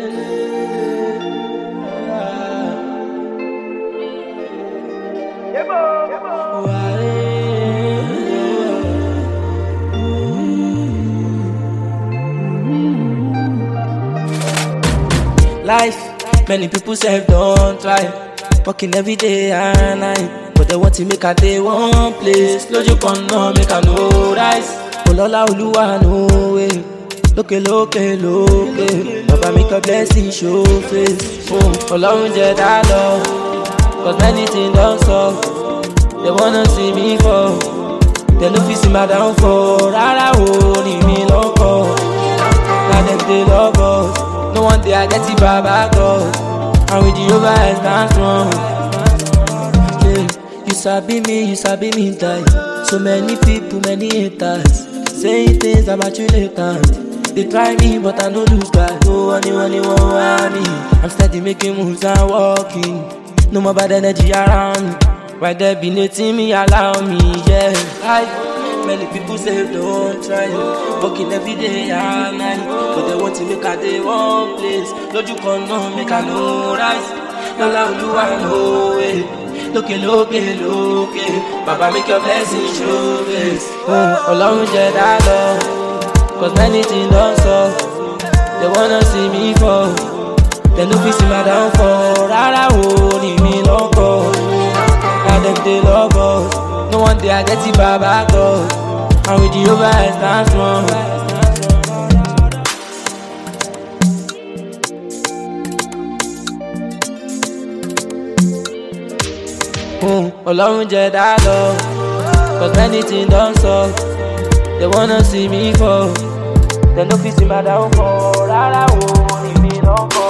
Life, many people say don't try. Working every day and night, but they want to make a day one place. Lójú kan náà make a no rise. Olọ́lá Olúwa no way. Lókè lókè lókè, Baba make a blessing show face. Ọlọ́run jẹ́ dá lọ, cause many things don't solve. They wanna see me fall, they no fit see my downfall. Rárá o, ní mi lọ́kọ̀, na dem dey love us. No one day I get it Baba God, and with Jehovah I stand strong. Yeah, you sabi me die. So many people, many haters, saying things about you later. They try me, but I no lose guard. No one want me. I'm steady making moves and walking. No more bad energy around me. Why there be nothing me allow me? Yeah, many people say don't try. Working every day and night, but they want to make a day one place. Lójú kan náà make a no rise. Lọ́lá Olúwa no way. Lókè lókè lókè, Baba make your blessing show face. Ọlọ́run jẹ́ dá lọ, cause many things don't solve. They wanna see me fall, they no fit see my downfall. Rárá o, ní mi lọ́kọ̀, na dem dey love us. No one day I get it Baba God, and with Jehovah I stand strong. Ọlọ́run jẹ́ dá lọ, cause many things don't solve. They wanna see me fall, they no fit see my downfall. Rárá o, ní mi lọ́kọ̀.